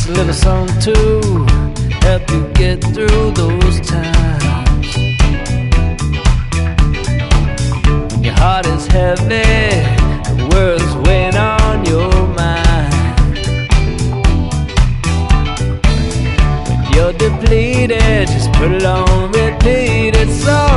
a little song to help you get through those times. When your heart is heavy, the world's weighing on your mind. When you're depleted, just put it on repeat. It's all